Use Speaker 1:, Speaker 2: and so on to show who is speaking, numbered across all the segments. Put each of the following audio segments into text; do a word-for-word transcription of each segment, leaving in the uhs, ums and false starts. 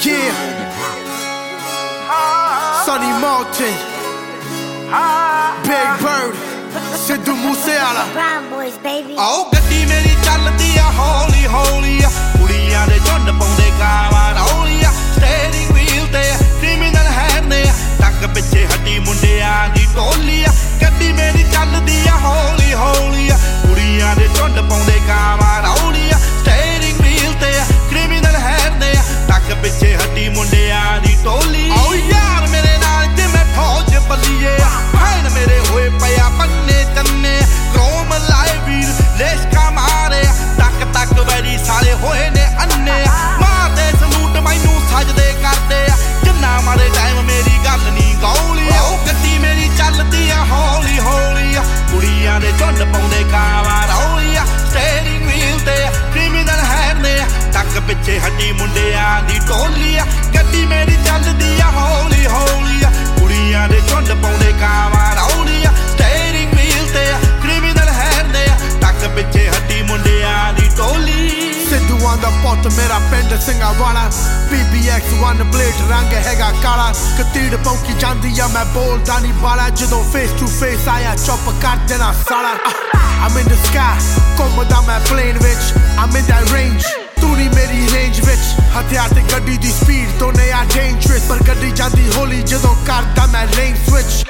Speaker 1: Yeah, Sonny Martin, Big Bird, Sidhu Moosewala.
Speaker 2: Brown boys, baby.
Speaker 3: ਆਓ ਗੱਡੀ ਮੇਰੀ ਚੱਲਦੀ ਆ ਹੌਲੀ ਹੌਲੀ ਆ ਕੁੜੀਆਂ ਦੇ ਝੁੰਡ ਪਾਉਂਦੇ ਕਾਵਾਂ ਰੌਲੀ ਆ ਸਟੀਅਰਿੰਗ ਵੀਲ ਤੇ ਕ੍ਰਿਮੀਨਲ ਹੈਂਡ ਨੇ ਟੱਕ ਪਿੱਛੇ ਹੱਡੀ ਮੁੰਡਿਆਂ ਦੀ ਟੋਲੀ ਆ ਗੱਡੀ ਮੇਰੀ ਚੱਲਦੀ ਆ ਹੌਲੀ ਹੌਲੀ ਆ ਕੁੜੀਆਂ ਦੇ ਝੁੰਡ ਪਾਉਂਦੇ ਕਾਵਾਂ ਰੌਲੀ ਆ ਸਟੀਅਰਿੰਗ ਵੀਲ ਤੇ ਕ੍ਰਿਮੀਨਲ ਹੈਂਡ ਨੇ ਟੱਕ ਪਿੱਛੇ ਹੱਡੀ ਮੁੰਡਿਆਂ ਦੀ ਟੋਲੀ ਆਓ ਯਾਰ ਮੇਰੇ ਨਾਲ ਜਿਵੇਂ ਫੌਜ ਬੱਲੀਏ ਫੈਨ ਮੇਰੇ ਹੋਏ ਪਿਆ ਬੰਨੇ ਤੰਨੇ ਕ੍ਰੋਮ ਲਾਏ ਵੀਰ ਲੇਸ਼ਕਾ ਮਾਰੇ ਟੱਕ ਟੱਕ ਵੈਰੀ ਸਾਲੇ ਹੋਏ ਨੇ ਅੰਨੇ ਮਾਰਦੇ ਸਲੂਟ ਮੈਨੂੰ ਸਜਦੇ ਕਰਦੇ ਆ ਜਿੰਨਾ ਮਾਰੇ ਟਾਈਮ ਮੇਰੀ ਗੱਲ ਨਹੀਂ ਗੌਲੀ ਉਹ ਗੱਡੀ ਮੇਰੀ ਚੱਲਦੀ ਆ ਹੌਲੀ ਹੌਲੀ ਆ ਕੁੜੀਆਂ ਦੇ ਝੁੰਡ ਪਾਉਂਦੇ ਕਾਵਾਂ ਰੌਲੀ ਆ ਸਟੀਅਰਿੰਗ ਵੀਲ ਤੇ ਕ੍ਰਿਮੀਨਲ ਹੈਂਡ ਨੇ ਟੱਕ ਪਿੱਛੇ ਹੱਡੀ ਮੁੰਡਿਆਂ ਦੀ ਟੋਲੀ ਆ ਗੱਡੀ ਮੇਰੀ ਚੱਲਦੀ ਆ ਹੌਲੀ ਹੌਲੀ ਆ ਕੁੜੀਆਂ ਦੇ ਝੁੰਡ ਪਾਉਂਦੇ ਕਾਵਾਂ ਰੌਲੀ ਆ ਸਟੀਅਰਿੰਗ ਵੀਲ ਤੇ ਕ੍ਰਿਮੀਨਲ ਹੈਂਡ ਨੇ ਟੱਕ ਪਿੱਛੇ ਹੱਡੀ ਮੁੰਡਿਆਂ ਦੀ ਟੋਲੀ
Speaker 1: ਸਿੱਧੂ ਆਂਦਾ ਪੁੱਤ ਮੇਰਾ ਪਿੰਡ Singhan Wala P B X one blade ਰੰਗ ਹੈਗਾ ਕਾਲਾ ਕਤੀੜ ਪੌਂਕੀ ਜਾਂਦੀ ਆ ਮੈਂ ਬੋਲਦਾ ਨਹੀਂ ਬਾਲਾ ਜਦੋਂ ਫੇਸ ਟੂ ਫੇਸ ਆਇਆ ਚੁੱਪ ਕਰ ਦੇਣਾ ਸਾਲਾ I'm in the sky ਘੁੰਮਦਾ ਮੈਂ ਪਲੇਨ ਵਿੱਚ I'm in that range ਤੂੰ ਨਹੀਂ ਮੇਰੀ ਰੇਂਜ ਵਿੱਚ ਹਥਿਆਰ ਤੇ ਗੱਡੀ ਦੀ ਸਪੀਡ ਤੋਂ ਨੇ ਆ ਡੇਂਜਰਸ ਪਰ ਗੱਡੀ ਜਾਂਦੀ ਹੌਲੀ ਜਦੋਂ ਕਰਦਾ ਮੈਂ ਲੇਨ ਸਵਿਚ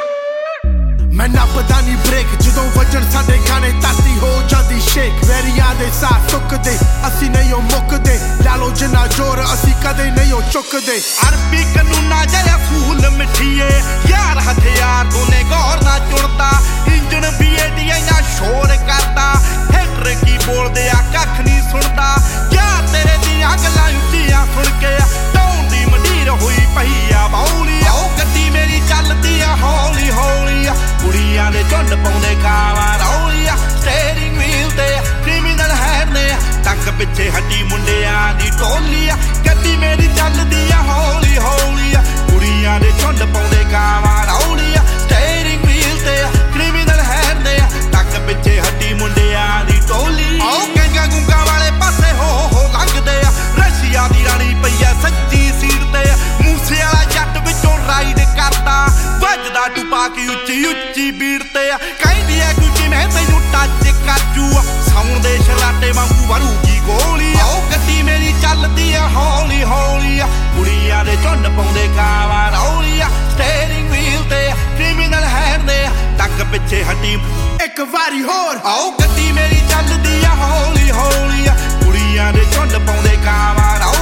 Speaker 1: ਮੈਂ ਨੱਪਦਾ ਨਹੀਂ ਬ੍ਰੇਕ ਜਦੋਂ ਵੱਜਣ ਸਾਡੇ ਗਾਣੇ ਧਰਤੀ ਹੋ ਜਾਂਦੀ ਸ਼ੇਕ ਵੈਰੀਆਂ ਦੇ ਸਾਹ ਸੁੱਕਦੇ ਅਸੀਂ ਨਹੀਂ ਉਹ ਮੁੱਕਦੇ ਲਾ ਲੋ ਜਿੰਨਾ ਜ਼ੋਰ ਅਸੀਂ ਕਦੇ ਨਹੀਂ ਉਹ ਚੁੱਕਦੇ
Speaker 3: ਅਰਬੀ ਕਾਨੂੰਨਾਂ ਜਿਹਾ ਫੂਲ ਮਿੱਠੀਏ ਯਾਰ ਹਥਿਆਰ ਤੋਂ ਨੇ ਗੌਰ ਨਾ ਚੁਣਦਾ ਇੰਜਣ ਵੀ ਏਡੀ ਇੰਨਾ ਸ਼ੋਰ ਕਰਦਾ ਹੈਟਰ ਕੀ ਬੋਲਦੇ ਆ ਕੱਖ ਨਹੀਂ ਸੁਣਦਾ ਯਾਰ ਤੇਰੇ ਦੀਆਂ ਗੱਲਾਂ ਉੱਚੀਆਂ ਸੁਣ ਕੇ ਟੌਣ ਦੀ ਮੰਡੀਰ ਹੋਈ ਪਈ ਆ ਬੌਲੀ ਉਹ ਗੱਡੀ ਮੇਰੀ ਚੱਲਦੀ ਆ ਹੌਲੀ ਹੌਲੀ ਆ ਕੁੜੀਆਂ ਦੇ ਝੁੰਡ ਪਾਉਂਦੇ ਕਾਵਾਂ ਰੌਲੀ ਆ ਸਟੀਅਰਿੰਗ ਵੀਲ ਤੇ ਕ੍ਰਿਮੀਨਲ ਹੈਂਡ ਨੇ ਟੱਕ ਪਿੱਛੇ ਹੱਡੀ ਮੁੰਡਿਆਂ ਦੀ ਟੋਲੀ ਆ ਗੱਡੀ ਮੇਰੀ ਚੱਲਦੀ ਆ ਹੌਲੀ ਹੌਲੀ ਆ ਕੁੜੀਆਂ ਦੇ ਝੁੰਡ ਪਾਉਂਦੇ ਕਾਵਾਂ ਰੌਲੀ ਆ ਸਟੀਅਰਿੰਗ ਵੀਲ ਤੇ ਕ੍ਰਿਮੀਨਲ ਹੈਂਡ ਨੇ ਟੱਕ ਪਿੱਛੇ ਹੱਡੀ ਮੁੰਡਿਆਂ ਦੀ ਟੋਲੀ ਆਓ ਗੰਗਾ ਗੁੰਗਾ ਵਾਲੇ ਪਾਸੇ ਹੋ ਹੋ ਲੰਘਦੇ ਆ ਰਸ਼ੀਆ ਦੀ ਰਾਣੀ ਪਈ ਆ ਸੱਚੀ ਸੀਟ ਤੇ ਮੂਸੇ ਵਾਲਾ ਜੱਟ ਵਿੱਚੋਂ ਰਾਈਡ ਕਰਦਾ ਵੱਜਦਾ ਟੁਪਾ ਕੇ ਉੱਚੀ ਉੱਚੀ ਬੀੜ ਤੇ ਕਹਿੰਦੀ ਐ ਕੋਈ ਕਿਵੇਂ ਤੈਨੂੰ ਟੱਚ ਕਾਜੂ ਸਾਉਣ ਦੇ ਸ਼ਰਾਟੇ ਵਾਂਗੂ ਵਰੂਗੀ ਗੋਲੀ ਆਓ ਗੱਡੀ ਮੇਰੀ ਚੱਲਦੀ ਆ ਹੌਲੀ ਹੌਲੀ ਆ ਕੁੜੀਆਂ ਦੇ ਝੁੰਡ ਪਾਉਂਦੇ ਕਾਵਾਂ ਰੌਲੀ ਆ ਸਟੀਅਰਿੰਗ ਵੀਲ ਤੇ ਕ੍ਰਿਮੀਨਲ ਹੈਂਡ ਨੇ ਟੱਕ ਪਿੱਛੇ ਹੱਡੀ
Speaker 1: ਇੱਕ ਵਾਰੀ ਹੋਰ
Speaker 3: ਆਓ ਗੱਡੀ ਮੇਰੀ ਚੱਲਦੀ ਆ ਹੌਲੀ ਹੌਲੀ ਆ ਕੁੜੀਆਂ ਦੇ ਝੁੰਡ ਪਾਉਂਦੇ ਕਾਵਾਂ